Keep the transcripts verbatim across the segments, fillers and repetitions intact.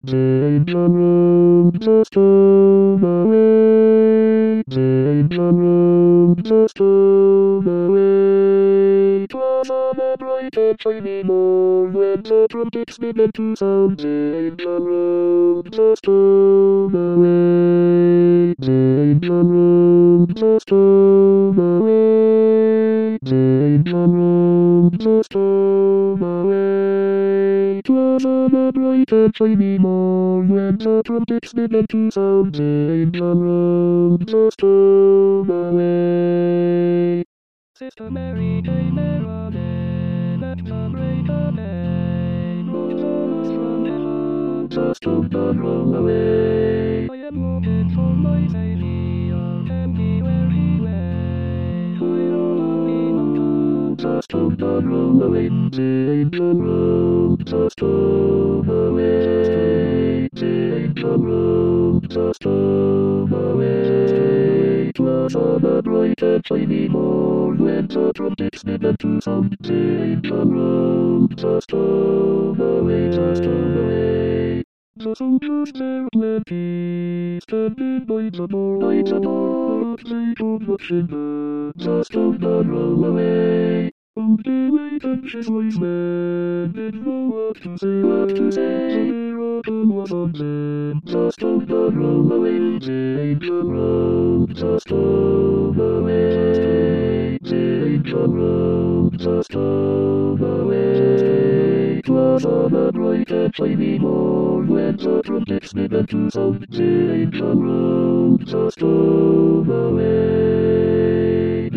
Danger room, just on the way. Danger room, just on the way. It was on a bright and shiny morn when the trumpets began to sound. Danger room, just on the way. Danger room, just on the way. Danger room, just on the way. It was on a bright and shiny morn when the trumpets began to sound. Danger room, just on the way. Sister Mary came running at the break of day. Brought us from heaven, just on the runaway. I am looking for my Savior, and he where he lay. I know just on the runaway. Danger room, just on the way. Danger room, just on the way. It was on a bright and shiny morn when the trumpets began to sound. Danger room, just on the way, just on the way. The soldiers there plenty, standing by the door, by the door, but they could not hinder, just on the runaway. Only wait and his wise men didn't know what to say, what to say. The miracle was on them, just on the runaway. Danger room, just on the way. Danger room, just on the way. It was on a bright and shiny morn when the trumpets began to sound. Danger room, just on the way.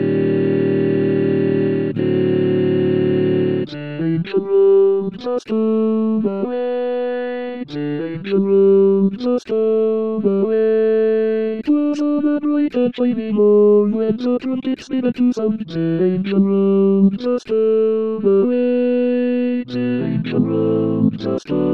Danger room, just on the way. Danger room, just on the way. It was on a bright and shiny morn when the trumpets began to sound. Danger room, just on the way. Danger room, just on